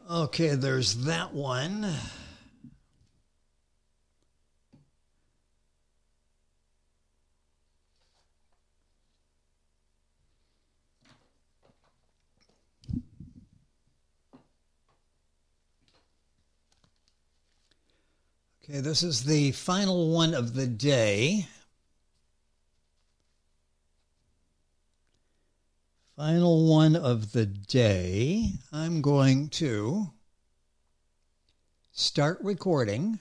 Okay, there's that one. Okay, this is the final one of the day. Final one of the day. I'm going to start recording.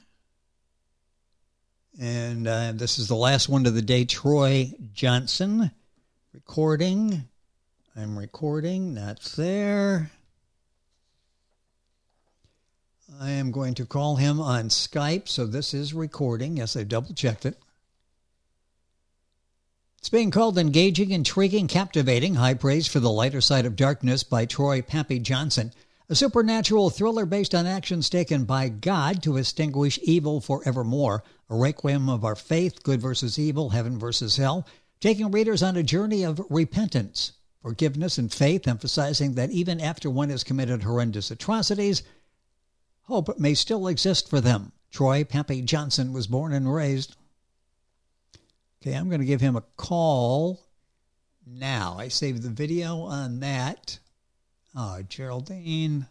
And this is the last one of the day. Troy Johnson. Recording. I'm recording. That's there. I am going to call him on Skype, so this is recording. Yes, I double-checked it. It's being called Engaging, Intriguing, Captivating, High Praise for the Lighter Side of Darkness by Troy Pappy Johnson, a supernatural thriller based on actions taken by God to extinguish evil forevermore, a requiem of our faith, good versus evil, heaven versus hell, taking readers on a journey of repentance, forgiveness, and faith, emphasizing that even after one has committed horrendous atrocities, hope may still exist for them. Troy Pappy Johnson was born and raised. Okay, I'm going to give him a call now. I saved the video on that. Oh, Geraldine.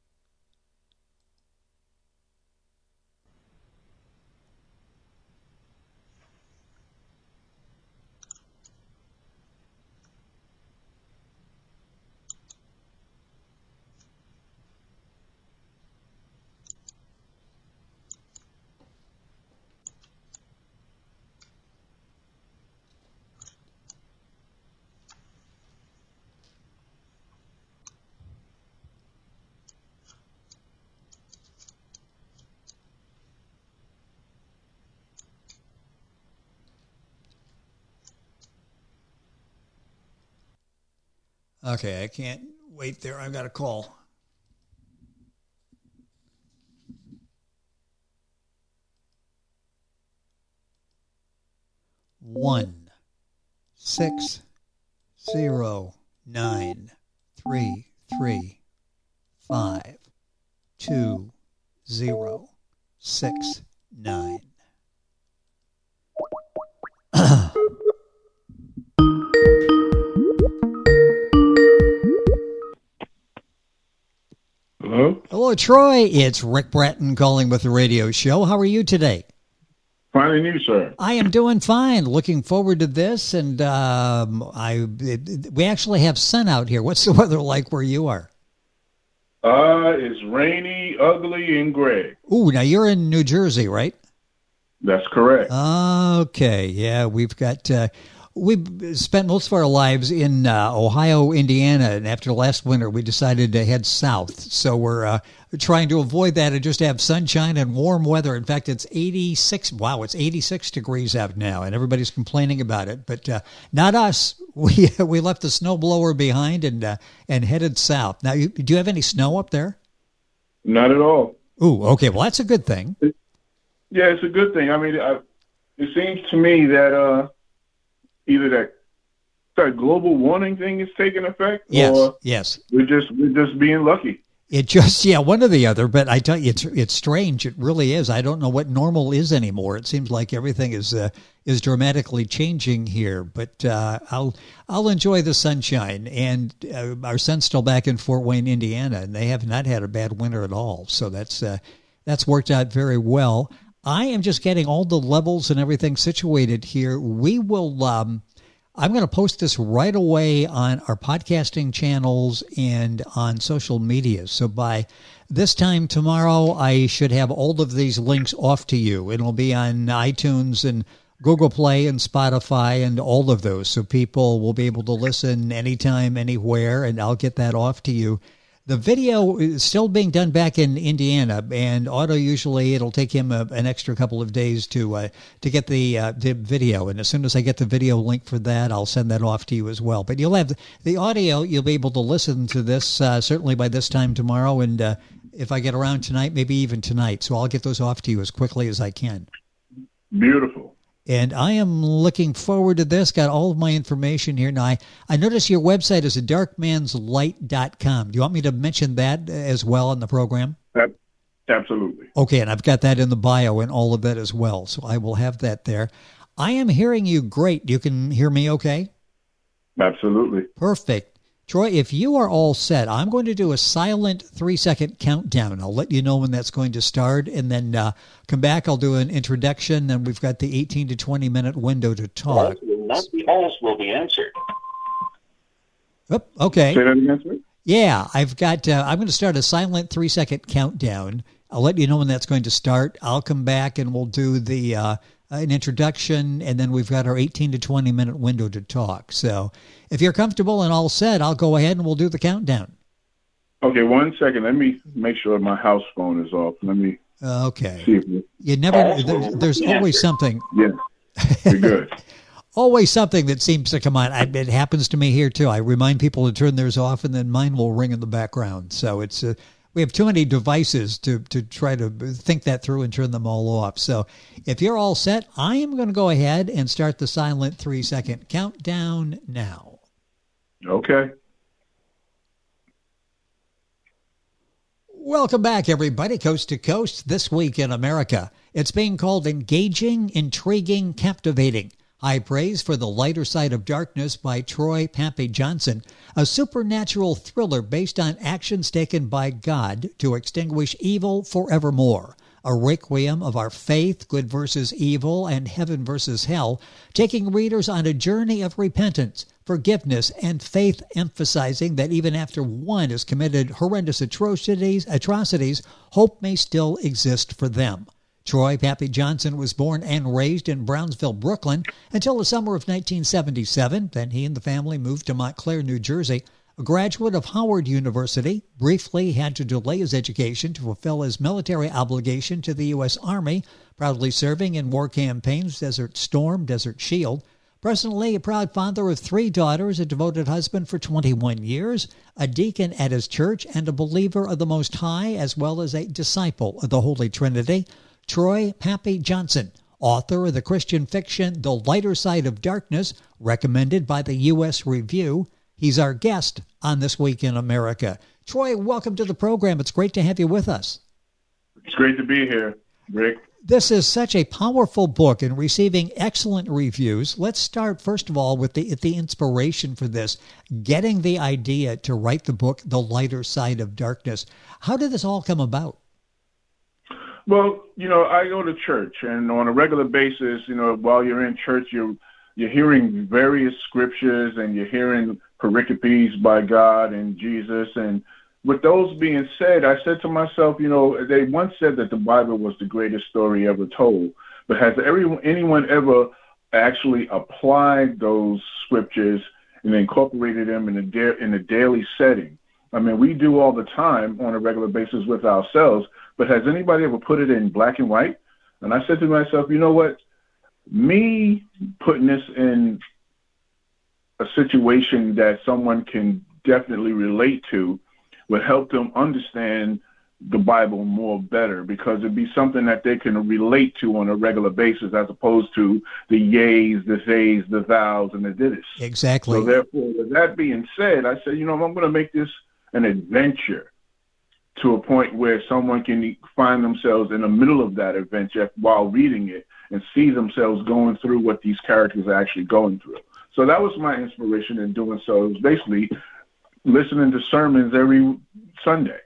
Okay, I can't wait there. I've got a call. One 6 0 9 3 3 5 2 0 6 9. Hello? Hello, Troy. It's Rick Bratton calling with the radio show. How are you today? Fine, and you, sir? I am doing fine. Looking forward to this, and we actually have sun out here. What's the weather like where you are? It's rainy, ugly, and gray. Ooh, now you're in New Jersey, right? That's correct. Okay, yeah, we've spent most of our lives in Ohio, Indiana, and after last winter, we decided to head south. So we're trying to avoid that and just have sunshine and warm weather. In fact, it's 86. Wow, it's 86 degrees out now, and everybody's complaining about it. But not us. We left the snowblower behind and headed south. Now, do you have any snow up there? Not at all. Ooh, okay. Well, that's a good thing. Yeah, it's a good thing. I mean, it seems to me that either that global warming thing is taking effect, or yes, we're just being lucky. It just, one or the other. But I tell you, it's strange. It really is. I don't know what normal is anymore. It seems like everything is dramatically changing here. But I'll enjoy the sunshine. And our son's still back in Fort Wayne, Indiana, and they have not had a bad winter at all. So that's worked out very well. I am just getting all the levels and everything situated here. We will. I'm going to post this right away on our podcasting channels and on social media. So by this time tomorrow, I should have all of these links off to you. It'll be on iTunes and Google Play and Spotify and all of those. So people will be able to listen anytime, anywhere, and I'll get that off to you. The video is still being done back in Indiana, and Otto usually it'll take him an extra couple of days to get the video. And as soon as I get the video link for that, I'll send that off to you as well. But you'll have the audio. You'll be able to listen to this certainly by this time tomorrow, and if I get around tonight, maybe even tonight. So I'll get those off to you as quickly as I can. Beautiful. And I am looking forward to this. Got all of my information here. Now, I notice your website is darkmanslight.com. Do you want me to mention that as well in the program? Absolutely. Okay, and I've got that in the bio and all of that as well. So I will have that there. I am hearing you great. You can hear me okay? Absolutely. Perfect. Troy, if you are all set, I'm going to do a silent 3-second countdown. I'll let you know when that's going to start, and then come back. I'll do an introduction, and we've got the 18 to 20-minute window to talk. Calls will be answered. Oh, okay. Say that again, sir? Yeah, I've got. I'm going to start a silent 3-second countdown. I'll let you know when that's going to start. I'll come back, and we'll do the an introduction, and then we've got our 18 to 20-minute window to talk. So if you're comfortable and all set, I'll go ahead and we'll do the countdown. Okay, 1 second. Let me make sure my house phone is off. Let me okay. see if you never. There's always something. Yeah, you're good. Always something that seems to come on. It happens to me here too. I remind people to turn theirs off, and then mine will ring in the background. So it's we have too many devices to try to think that through and turn them all off. So if you're all set, I am going to go ahead and start the silent 3-second countdown now. Okay. Welcome back, everybody, coast to coast. This Week in America. It's being called engaging, intriguing, captivating. High praise for The Lighter Side of Darkness by Troy Pappy Johnson, a supernatural thriller based on actions taken by God to extinguish evil forevermore. A requiem of our faith, good versus evil, and heaven versus hell, taking readers on a journey of repentance, forgiveness, and faith, emphasizing that even after one has committed horrendous atrocities, hope may still exist for them. Troy Pappy Johnson was born and raised in Brownsville, Brooklyn, until the summer of 1977. Then he and the family moved to Montclair, New Jersey. A graduate of Howard University, briefly had to delay his education to fulfill his military obligation to the U.S. Army, proudly serving in war campaigns Desert Storm, Desert Shield. Presently a proud father of 3 daughters, a devoted husband for 21 years, a deacon at his church, and a believer of the Most High, as well as a disciple of the Holy Trinity. Troy Pappy Johnson, author of the Christian fiction The Lighter Side of Darkness, recommended by the U.S. Review. He's our guest on This Week in America. Troy, welcome to the program. It's great to have you with us. It's great to be here, Rick. This is such a powerful book and receiving excellent reviews. Let's start, first of all, with the inspiration for this, getting the idea to write the book, The Lighter Side of Darkness. How did this all come about? Well, I go to church, and on a regular basis, while you're in church, you're hearing various scriptures, and you're hearing pericopes by God and Jesus. And with those being said, I said to myself, they once said that the Bible was the greatest story ever told. But has anyone ever actually applied those scriptures and incorporated them in a daily setting? I mean, we do all the time on a regular basis with ourselves, but has anybody ever put it in black and white? And I said to myself, you know what? Me putting this in a situation that someone can definitely relate to would help them understand the Bible more better, because it'd be something that they can relate to on a regular basis, as opposed to the yays, the zays, the thous, and the didis. Exactly. So therefore, with that being said, I said, I'm going to make this an adventure to a point where someone can find themselves in the middle of that adventure while reading it and see themselves going through what these characters are actually going through. So that was my inspiration in doing so. It was basically listening to sermons every Sunday.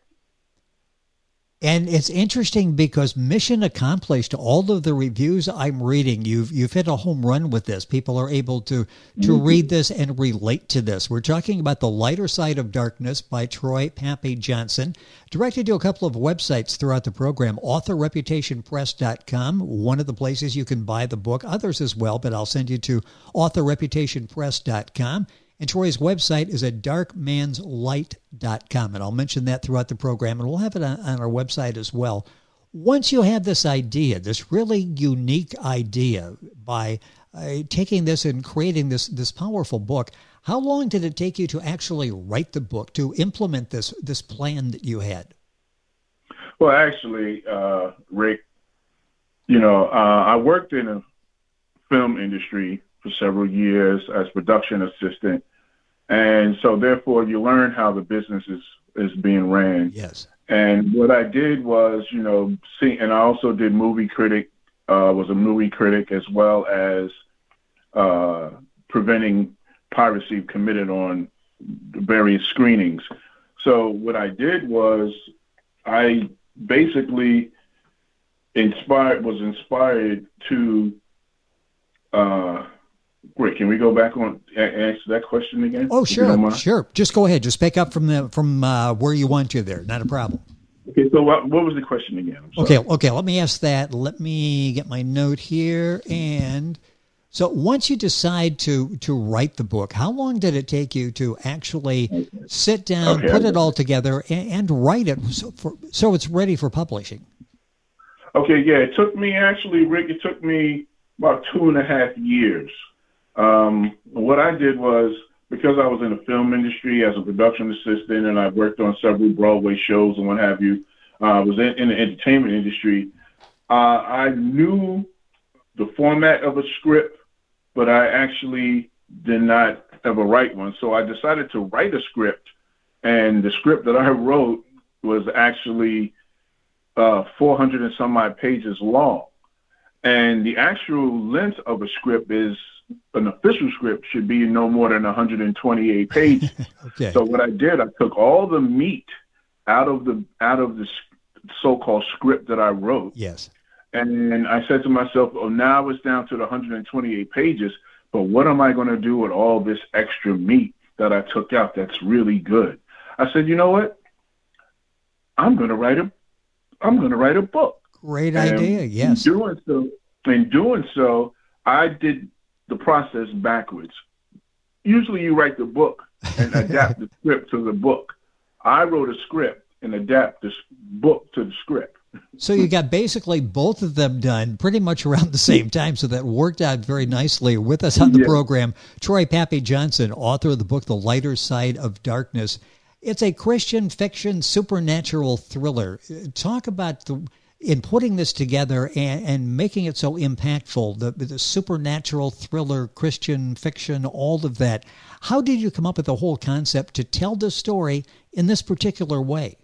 And it's interesting because mission accomplished. All of the reviews I'm reading, you've hit a home run with this. People are able to read this and relate to this. We're talking about The Lighter Side of Darkness by Troy Pappy Johnson. Directed to a couple of websites throughout the program, authorreputationpress.com, one of the places you can buy the book, others as well, but I'll send you to authorreputationpress.com. And Troy's website is at darkmanslight.com. And I'll mention that throughout the program, and we'll have it on our website as well. Once you have this idea, this really unique idea, by taking this and creating this powerful book, how long did it take you to actually write the book, to implement this plan that you had? Well, actually, Rick, I worked in a film industry for several years as production assistant. And so therefore you learn how the business is being ran. Yes. And what I did was, and I also did was a movie critic, as well as preventing piracy committed on various screenings. So what I did was I basically was inspired to Rick, can we go back on answer that question again? Oh, sure, sure. Just go ahead. Just pick up from where you want to there. Not a problem. Okay, so what was the question again? Okay. Let me ask that. Let me get my note here. And so once you decide to write the book, how long did it take you to actually sit down, put it all together, and write it so it's ready for publishing? Okay, yeah, it took me Rick, about 2.5 years. What I did was, because I was in the film industry as a production assistant, and I worked on several Broadway shows and what have you, I was in the entertainment industry. I knew the format of a script, but I actually did not ever write one. So I decided to write a script, and the script that I wrote was actually 400 and some odd pages long. And the actual length of a script an official script should be no more than 128 pages. Okay. So what I did, I took all the meat out of the so-called script that I wrote. Yes. And I said to myself, now it's down to the 128 pages, but what am I going to do with all this extra meat that I took out that's really good? I said, you know what? I'm going to write a book. Great idea. Yes. In doing so, I did the process backwards. Usually you write the book and adapt the script to the book. I wrote a script and adapt this book to the script. So you got basically both of them done pretty much around the same time, so that worked out very nicely. With us on the program, Troy Pappy Johnson, author of the book The Lighter Side of Darkness. It's a Christian fiction supernatural thriller. Talk about in putting this together and making it so impactful, the supernatural thriller, Christian fiction, all of that. How did you come up with the whole concept to tell this story in this particular way?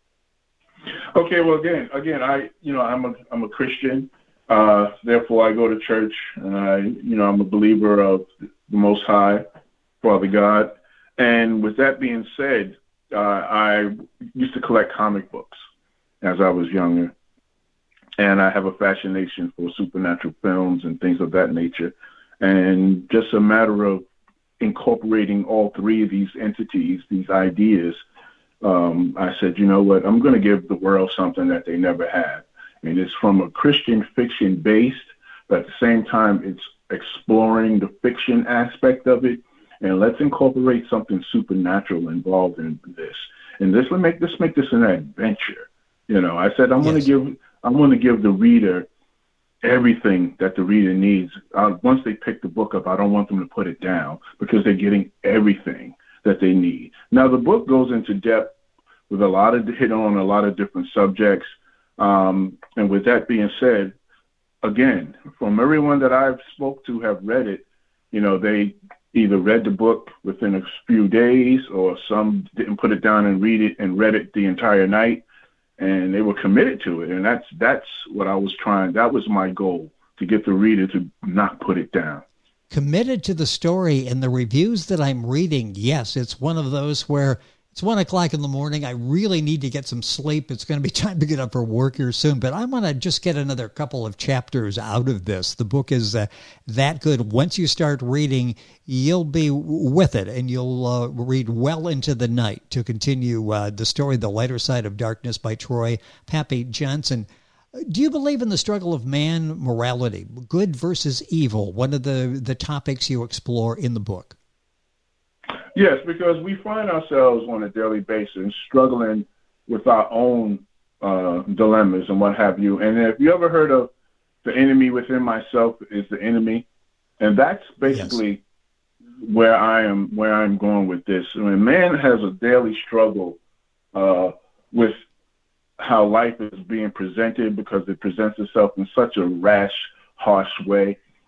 Okay, well, again, I'm a Christian. Therefore, I go to church, and I'm a believer of the Most High, Father God. And with that being said, I used to collect comic books as I was younger. And I have a fascination for supernatural films and things of that nature. And just a matter of incorporating all three of these entities, these ideas, I said, you know what, I'm going to give the world something that they never had. I mean, it's from a Christian fiction based, but at the same time, it's exploring the fiction aspect of it. And let's incorporate something supernatural involved in this. And let's make this an adventure. I said, I'm going to give the reader everything that the reader needs. Once they pick the book up, I don't want them to put it down because they're getting everything that they need. Now, the book goes into depth with hit on a lot of different subjects. And with that being said, again, from everyone that I've spoke to have read it, they either read the book within a few days, or some didn't put it down and read it the entire night. And they were committed to it. And that's what I was trying. That was my goal, to get the reader to not put it down. Committed to the story. And the reviews that I'm reading, yes, it's one of those where it's 1 o'clock in the morning. I really need to get some sleep. It's going to be time to get up for work here soon. But I want to just get another couple of chapters out of this. The book is that good. Once you start reading, you'll be with it, and you'll read well into the night to continue the story, The Lighter Side of Darkness by Troy Pappy Johnson. Do you believe in the struggle of man morality, good versus evil, one of the topics you explore in the book? Yes, because we find ourselves on a daily basis struggling with our own dilemmas and what have you. And if you ever heard of the enemy within myself is the enemy, and that's basically where I'm going with this. I mean, man has a daily struggle with how life is being presented, because it presents itself in such a rash, harsh way.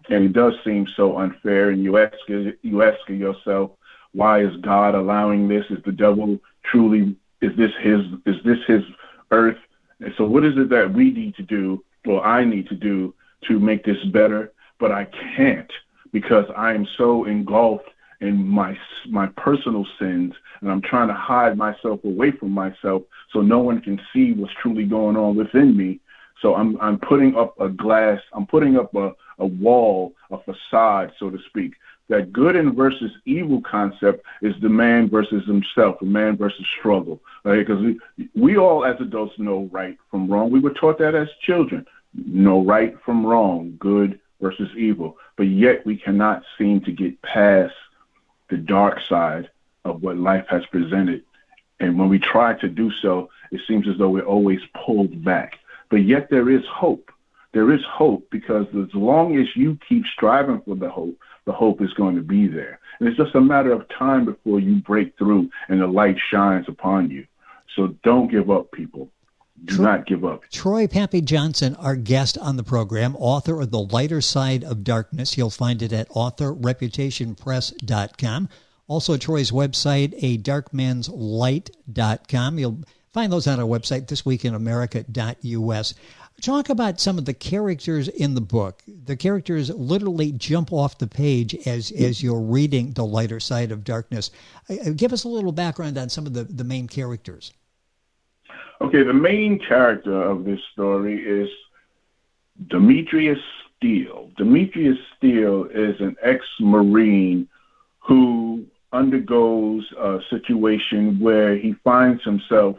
And it does seem so unfair. And you ask yourself, why is God allowing this? Is the devil truly, is this his earth? And so what is it that we need to do, or I need to do, to make this better? But I can't, because I am so engulfed in my personal sins, and I'm trying to hide myself away from myself so no one can see what's truly going on within me. So I'm putting up a glass, I'm putting up a wall, a facade, so to speak. That good and versus evil concept is the man versus himself, the man versus struggle. Right? Because we all as adults know right from wrong. We were taught that as children. Know right from wrong, good versus evil. But yet we cannot seem to get past the dark side of what life has presented. And when we try to do so, it seems as though we're always pulled back. But yet there is hope. There is hope, because as long as you keep striving for the hope is going to be there. And it's just a matter of time before you break through and the light shines upon you. So don't give up, people. Do not give up. Troy Pappy Johnson, our guest on the program, author of The Lighter Side of Darkness. You'll find it at authorreputationpress.com. Also, Troy's website, adarkmanslight.com. You'll find those on our website, thisweekinamerica.us. Talk about some of the characters in the book. The characters literally jump off the page as you're reading The Lighter Side of Darkness. Give us a little background on some of the main characters. Okay, the main character of this story is Demetrius Steele. Demetrius Steele is an ex-Marine who undergoes a situation where he finds himself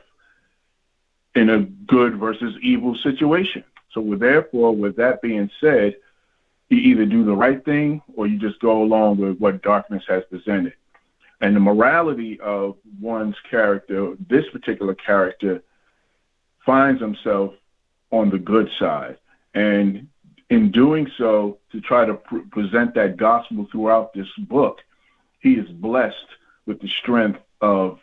in a good versus evil situation. So therefore, with that being said, you either do the right thing or you just go along with what darkness has presented. And the morality of one's character, this particular character, finds himself on the good side. And in doing so, to try to present that gospel throughout this book, he is blessed with the strength of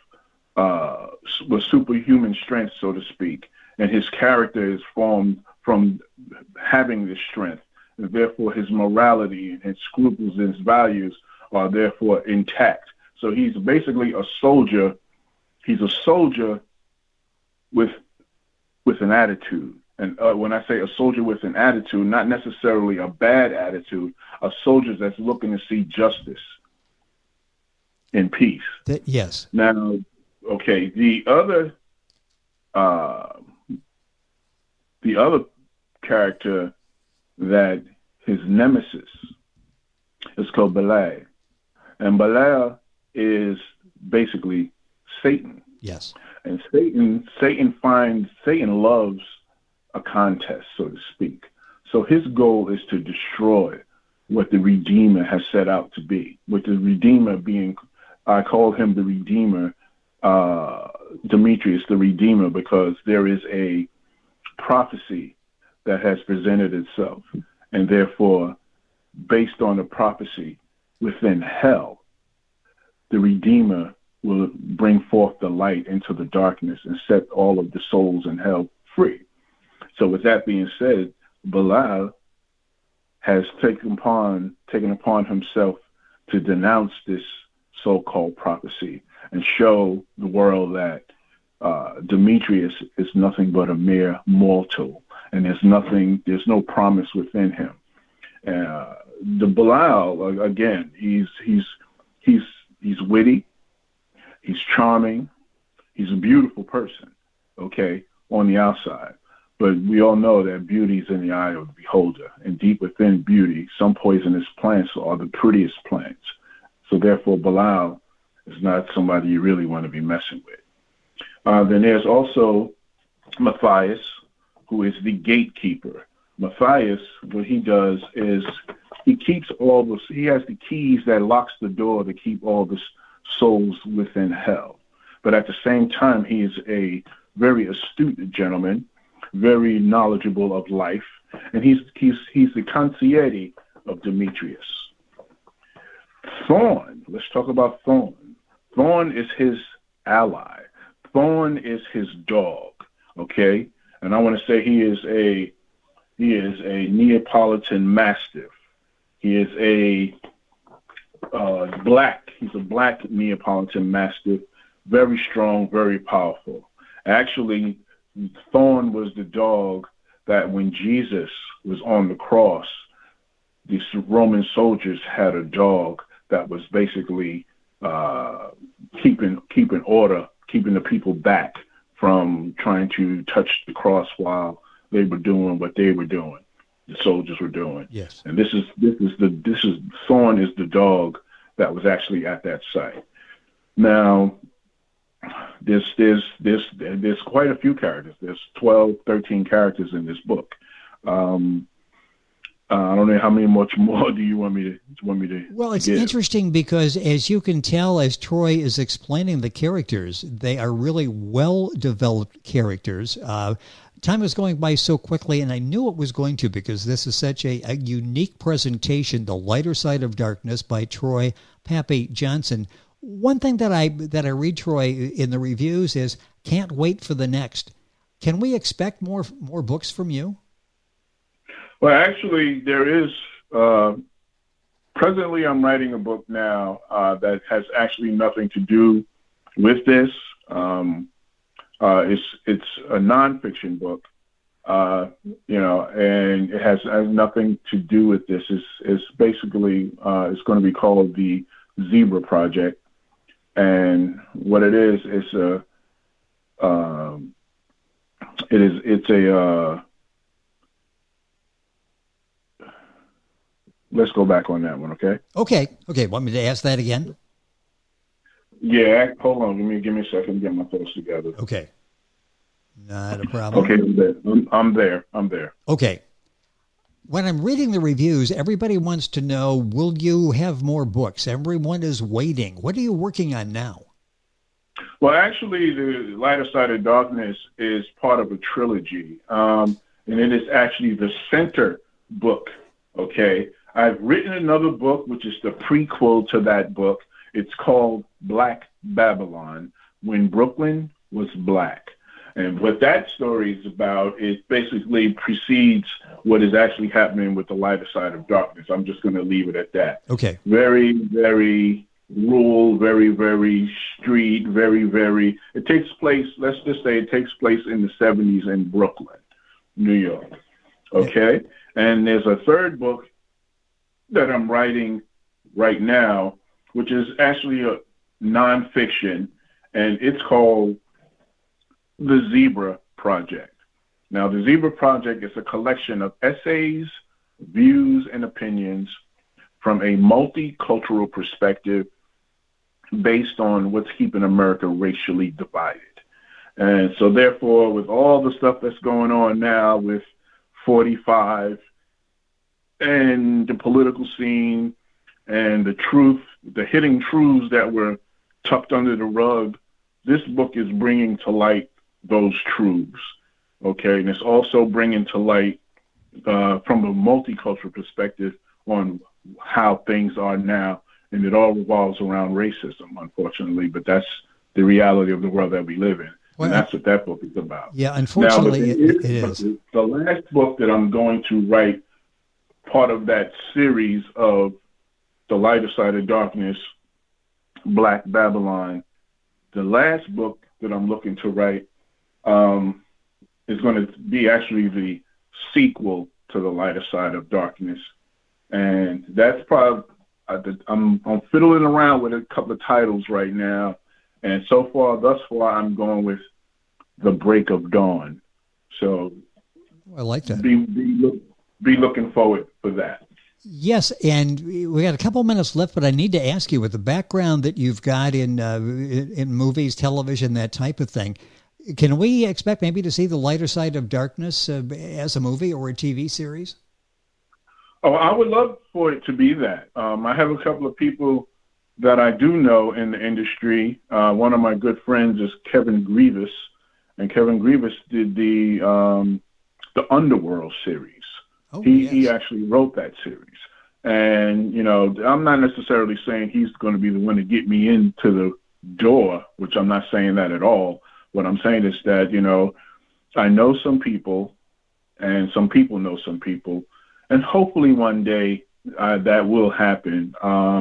with superhuman strength, so to speak, and his character is formed from having this strength, and therefore his morality and his scruples and his values are therefore intact. So he's basically a soldier. He's a soldier with an attitude. And when I say a soldier with an attitude, not necessarily a bad attitude, a soldier that's looking to see justice and peace. Yes. Now, okay, the other character that his nemesis is called Belial. And Belial is basically Satan. Yes. And Satan loves a contest, so to speak. So his goal is to destroy what the Redeemer has set out to be. With the Redeemer being, I call him the Redeemer, Demetrius the Redeemer, because there is a prophecy that has presented itself. And therefore, based on the prophecy within hell, the Redeemer will bring forth the light into the darkness and set all of the souls in hell free. So with that being said, Belial has taken upon himself to denounce this so-called prophecy and show the world that Demetrius is nothing but a mere mortal, and there's no promise within him. The Belial, again, he's witty, he's charming, he's a beautiful person, okay, on the outside. But we all know that beauty is in the eye of the beholder, and deep within beauty, some poisonous plants are the prettiest plants. So therefore, Belial is not somebody you really want to be messing with. Then there's also Matthias, who is the gatekeeper. Matthias, what he does is he has the keys that locks the door to keep all the souls within hell. But at the same time, he is a very astute gentleman, very knowledgeable of life, and he's the concierge of Demetrius. Thorn, let's talk about Thorn. Thorn is his ally. Thorn is his dog, okay? And I want to say he is a Neapolitan Mastiff. He is a black. He's a black Neapolitan Mastiff, very strong, very powerful. Actually, Thorn was the dog that when Jesus was on the cross, these Roman soldiers had a dog that was basically keeping order, keeping the people back from trying to touch the cross while they were doing what they were doing. The soldiers were doing. Yes. And this is Thorn is the dog that was actually at that site. Now, there's quite a few characters. There's 12, 13 characters in this book. I don't know how many much more do you want me to Well, it's give? interesting because, as you can tell, as Troy is explaining the characters, they are really well-developed characters. Time is going by so quickly, and I knew it was going to because this is such a unique presentation, The Lighter Side of Darkness by Troy Pappy Johnson. One thing that I read, Troy, in the reviews is, can't wait for the next. Can we expect more books from you? Well, actually, there is. Presently, I'm writing a book now that has actually nothing to do with this. It's a nonfiction book, and it has nothing to do with this. It's basically it's going to be called the Zebra Project, and what it is, it's a let's go back on that one, okay? Okay. Want me to ask that again? Yeah, hold on. Give me a second to get my thoughts together. Okay. Not a problem. Okay, I'm there. Okay. When I'm reading the reviews, everybody wants to know, will you have more books? Everyone is waiting. What are you working on now? Well, actually, The Lighter Side of Darkness is part of a trilogy, and it is actually the center book, okay? I've written another book, which is the prequel to that book. It's called Black Babylon, When Brooklyn Was Black. And what that story is about, it basically precedes what is actually happening with The Lighter Side of Darkness. I'm just going to leave it at that. Okay. Very, very rural, very, very street, very, very, it takes place, let's just say it takes place in the 70s in Brooklyn, New York. Okay? And there's a third book that I'm writing right now, which is actually a nonfiction, and it's called The Zebra Project. Now, The Zebra Project is a collection of essays, views, and opinions from a multicultural perspective based on what's keeping America racially divided. And so, therefore, with all the stuff that's going on now with 45 and the political scene and the hidden truths that were tucked under the rug, this book is bringing to light those truths, okay? And it's also bringing to light, from a multicultural perspective, on how things are now. And it all revolves around racism, unfortunately, but that's the reality of the world that we live in. Well, and that's what that book is about. Yeah, unfortunately, it is. The last book that I'm going to write, part of that series of The Lighter Side of Darkness, Black Babylon, the last book that I'm looking to write is going to be actually the sequel to The Lighter Side of Darkness. And that's probably, I'm fiddling around with a couple of titles right now. And thus far, I'm going with The Break of Dawn. So I like that. Be looking forward for that. Yes, and we got a couple minutes left, but I need to ask you, with the background that you've got in movies, television, that type of thing, can we expect maybe to see The Lighter Side of Darkness as a movie or a TV series? Oh, I would love for it to be that. I have a couple of people that I do know in the industry. One of my good friends is Kevin Grievous, and Kevin Grievous did the Underworld series. Oh, he actually wrote that series. And, I'm not necessarily saying he's going to be the one to get me into the door, which I'm not saying that at all. What I'm saying is that, I know some people, and some people know some people, and hopefully one day that will happen.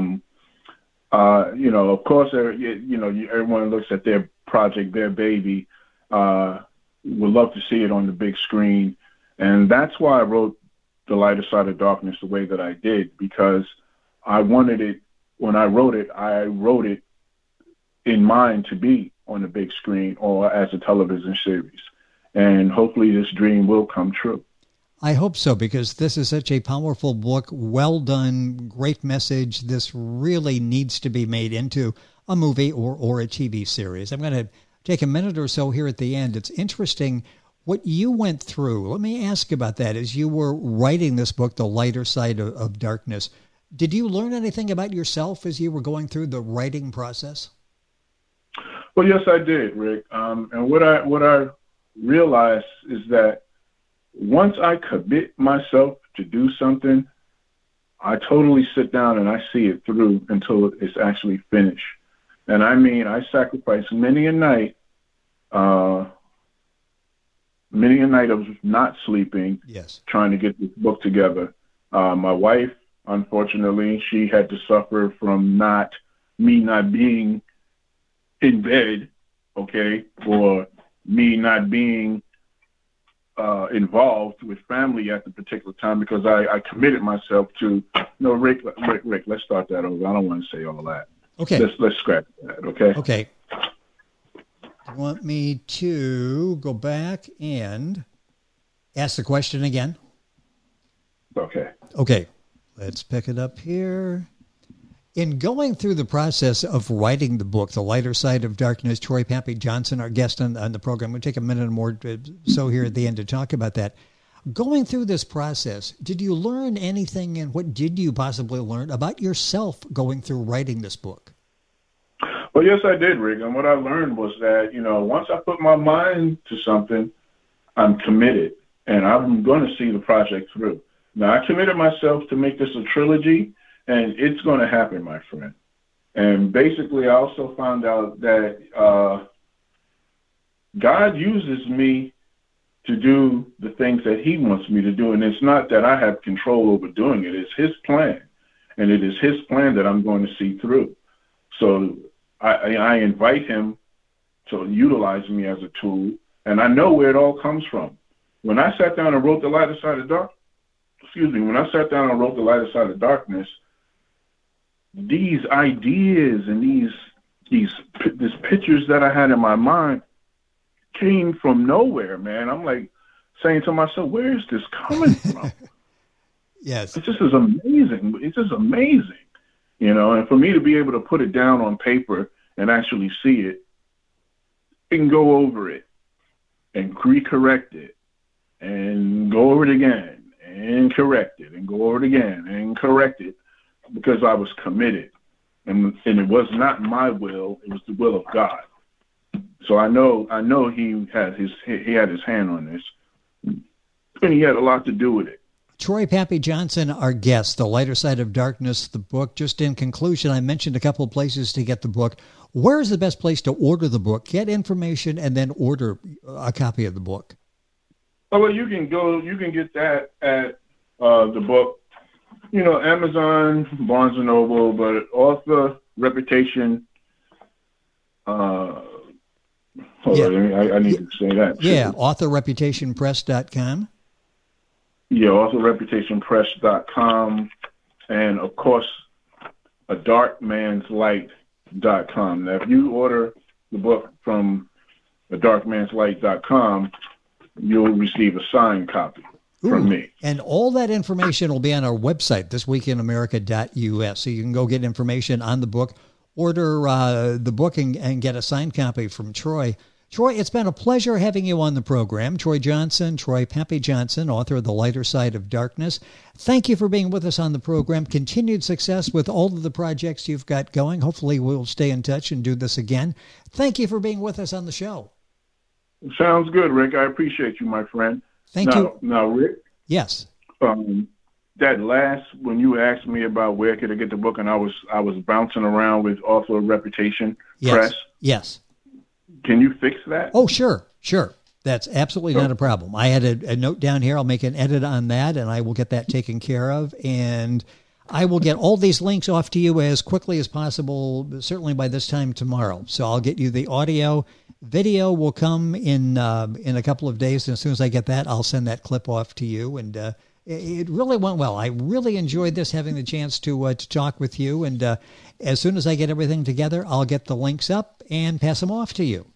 Of course, everyone looks at their project, their baby, would love to see it on the big screen. And that's why I wrote The Lighter Side of Darkness the way that I did, because I wanted it, when I wrote it in mind to be on the big screen or as a television series. And hopefully this dream will come true. I hope so, because this is such a powerful book. Well done. Great message. This really needs to be made into a movie or a TV series. I'm going to take a minute or so here at the end. It's interesting what you went through. Let me ask about that. As you were writing this book, The Lighter Side of Darkness, did you learn anything about yourself as you were going through the writing process? Well, yes, I did, Rick. And what I realized is that once I commit myself to do something, I totally sit down and I see it through until it's actually finished. And I mean, I sacrificed many a night of not sleeping, yes, trying to get this book together. My wife, unfortunately, she had to suffer from me not being in bed, okay, or me not being involved with family at the particular time, because I committed myself to, no, Rick, let's start that over. I don't want to say all that. Okay. Let's scrap that, okay? Okay. You want me to go back and ask the question again? Okay. Okay. Let's pick it up here. In going through the process of writing the book, The Lighter Side of Darkness, Troy Pappy Johnson, our guest on the program, we'll take a minute or more so here at the end to talk about that. Going through this process, did you learn anything, and what did you possibly learn about yourself going through writing this book? Well, yes, I did, Rick. And what I learned was that, once I put my mind to something, I'm committed, and I'm going to see the project through. Now, I committed myself to make this a trilogy, and it's going to happen, my friend. And basically, I also found out that God uses me to do the things that he wants me to do. And it's not that I have control over doing it. It's his plan. And it is his plan that I'm going to see through. So I invite him to utilize me as a tool. And I know where it all comes from. When I sat down and wrote The Lighter Side of Darkness, when I sat down and wrote The Lighter Side of Darkness, these ideas and these pictures that I had in my mind came from nowhere, man. I'm like saying to myself, where is this coming from? Yes. It just is amazing. It's just amazing, and for me to be able to put it down on paper and actually see it and go over it and recorrect it and go over it again and correct it and go over it again and correct it, because I was committed, and it was not my will; it was the will of God. So I know he had his hand on this, and he had a lot to do with it. Troy Pappy Johnson, our guest, The Lighter Side of Darkness, the book. Just in conclusion, I mentioned a couple of places to get the book. Where is the best place to order the book, get information, and then order a copy of the book? Oh, well, you can get that at the book. Amazon, Barnes & Noble, but Author Reputation. Hold on, I need to say that. Yeah, authorreputationpress.com. Yeah, authorreputationpress.com. And, of course, adarkmanslight.com. Now, if you order the book from adarkmanslight.com, you'll receive a signed copy from me. And all that information will be on our website, thisweekinamerica.us. So you can go get information on the book, order the book, and get a signed copy from Troy. Troy, it's been a pleasure having you on the program. Troy Pappy Johnson, author of The Lighter Side of Darkness. Thank you for being with us on the program. Continued success with all of the projects you've got going. Hopefully we'll stay in touch and do this again. Thank you for being with us on the show. Sounds good, Rick. I appreciate you, my friend. Thank you. Now, Rick. Yes. That last, when you asked me about where could I get the book, and I was bouncing around with Author Reputation Press. Yes. Can you fix that? Oh, sure. That's absolutely not a problem. I had a note down here. I'll make an edit on that, and I will get that taken care of. And I will get all these links off to you as quickly as possible, certainly by this time tomorrow. So I'll get you the audio. Video will come in a couple of days, and as soon as I get that, I'll send that clip off to you. And it really went well. I really enjoyed this, having the chance to talk with you. And as soon as I get everything together, I'll get the links up and pass them off to you.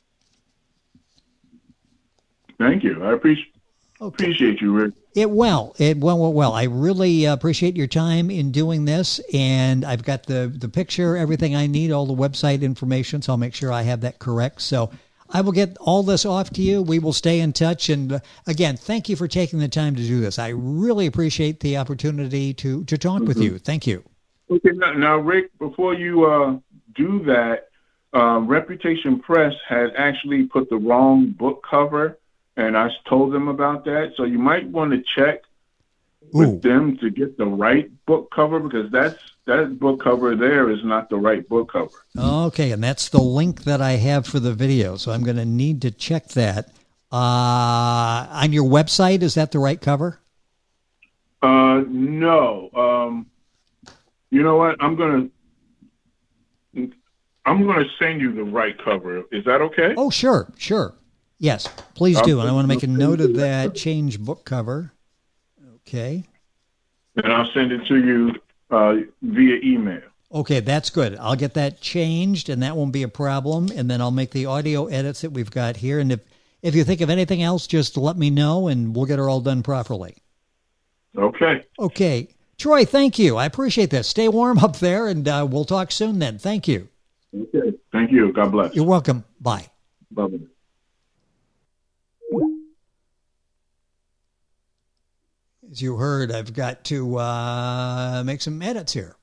Thank you. I appreciate you, Rick. It went well. I really appreciate your time in doing this, and I've got the picture, everything I need, all the website information, so I'll make sure I have that correct. So I will get all this off to you. We will stay in touch, and again, thank you for taking the time to do this. I really appreciate the opportunity to talk with you. Thank you. Okay, now Rick, before you do that, Reputation Press had actually put the wrong book cover, and I told them about that. So you might want to check with them to get the right book cover, because that book cover there is not the right book cover. Okay, and that's the link that I have for the video. So I'm going to need to check that. On your website, is that the right cover? No. You know what? I'm gonna send you the right cover. Is that okay? Oh, sure. Yes, please do. And I want to make a note of that. Change book cover. Okay. And I'll send it to you via email. Okay, that's good. I'll get that changed, and that won't be a problem. And then I'll make the audio edits that we've got here. And if you think of anything else, just let me know, and we'll get her all done properly. Okay. Troy, thank you. I appreciate this. Stay warm up there, and we'll talk soon then. Thank you. Okay. Thank you. God bless. You're welcome. Bye. Bye-bye. As you heard, I've got to make some edits here.